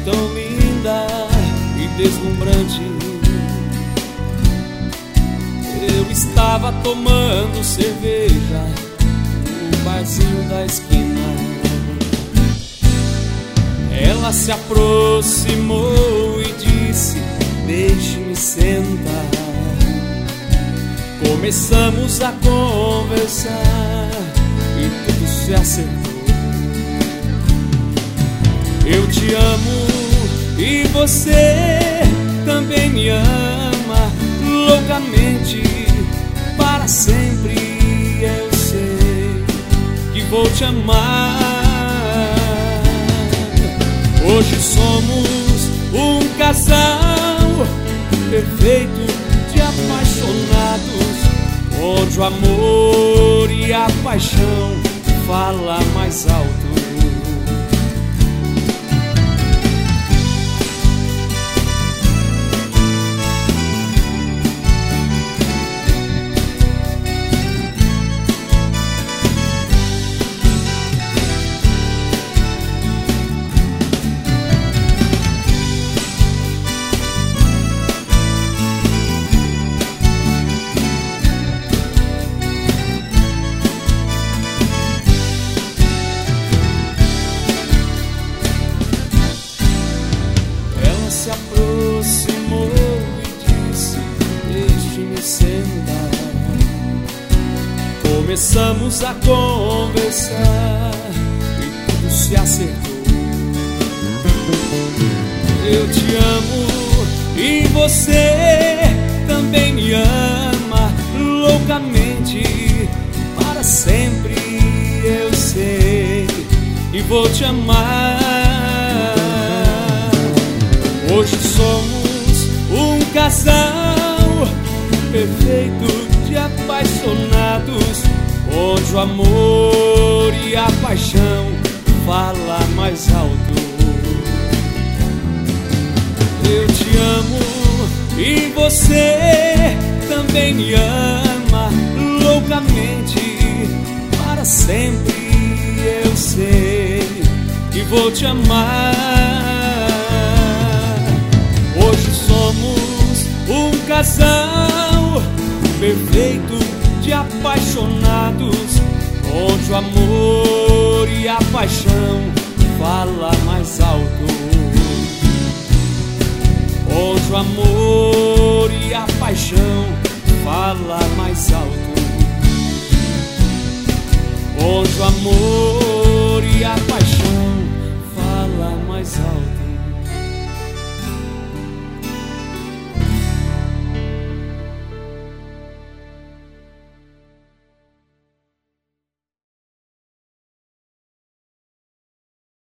tão linda e deslumbrante. Eu estava tomando cerveja no barzinho da esquina. Ela se aproximou e disse: deixe-me sentar. Começamos a conversar e tudo se acertou. Eu te amo e você também me ama loucamente, para sempre. Eu sei que vou te amar. Hoje somos um casal perfeito de apaixonados, onde o amor e a paixão fala mais alto. Se aproximou e disse: deixe-me sentar. Começamos a conversar e tudo se acertou. Eu te amo e você também me ama loucamente, para sempre. Eu sei e vou te amar. Hoje somos um casal perfeito de apaixonados, onde o amor e a paixão fala mais alto. Eu te amo e você também me ama loucamente, para sempre. Eu sei que vou te amar. Hoje somos um casal perfeito de apaixonados, onde o amor e a paixão fala mais alto. Onde o amor e